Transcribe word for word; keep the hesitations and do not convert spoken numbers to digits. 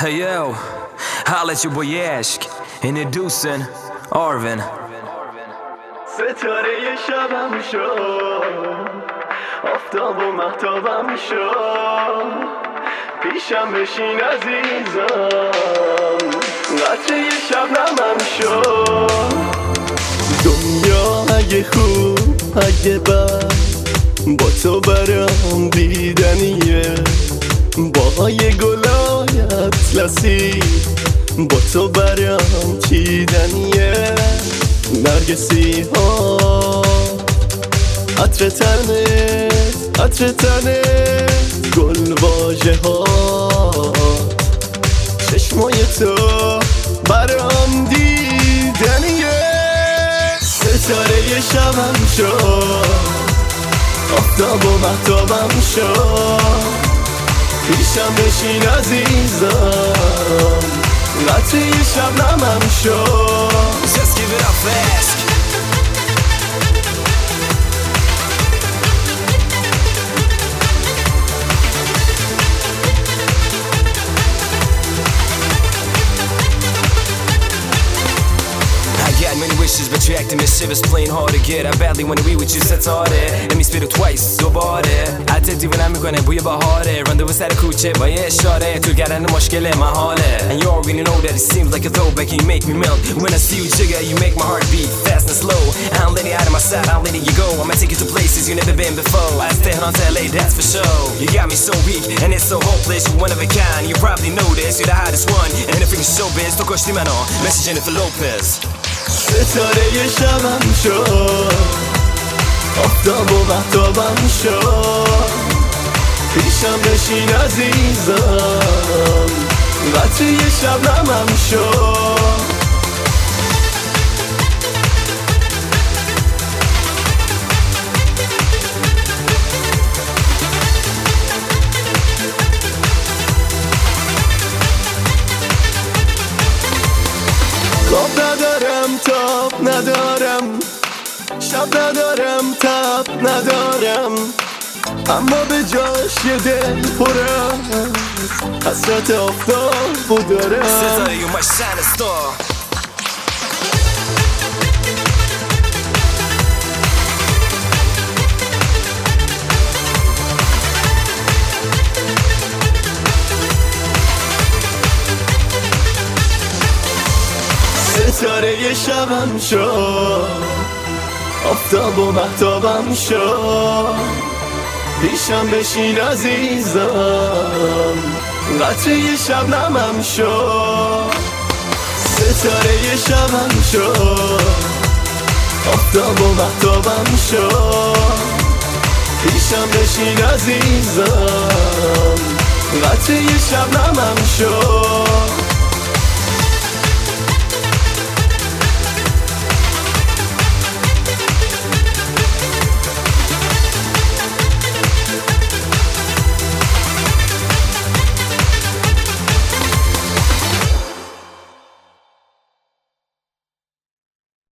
Hey yo, holla at your boy Yashk. Introducing Arvin. ستاره شبم شد، آفتاب و مهتابم شد، پیشم بشین عزیزم، قطره شبنمم شد. دنیا اگه خوب اگه بد، با تو برام دیدنیه. باهای گلای اطلسی با تو برام چیدنیه. نرگسی ها عطر تنه، عطر تنه، گل واژه ها، چشمای تو برام دیدنیه. ستاره شبم شد، آفتاب و مهتابم شد، پیشم بشین عزیزم، قطره شبنمم شد. Just give it up fast. I got many wishes, but you acting mischievous, playing hard to get. I badly wanna be with you, så ta det. Let me spit it twice, så bara det. Alltid när vi går ner på jobba har det. Run the west cool chip, vad jag kör det. Tog jag den muskler i my heart. And you already know that it seems like a throwback and you make me melt. When I see you jigger, you make my heart beat fast and slow. I don't let it out of my sight, I don't let you go. I'ma take you to places you never been before. I stay on to L A, that's for sure. You got me so weak, and it's so hopeless. You're one of a kind, you probably know this. You're the hottest one, and if it's showbiz, تو کشتی منو. Message Jennifer Lopez. ستاره شبم شد، آفتاب و مهتابم شد، پیشم بشین عزیزم، قطره شبنمم شد. خواب ندارم، تاب ندارم، شب ندارم، تب ندارم، اما به جاش یه دل پرم، حسرت آفتاب دارم. ستاره you my shining star. ستاره شبم شد، آفتاب و مهتابم شد، پیشم بشین عزیزم، قطره شبنمم شد. ستاره شبم شد، آفتاب و مهتابم شد، پیشم بشین عزیزم، قطره شبنمم شد.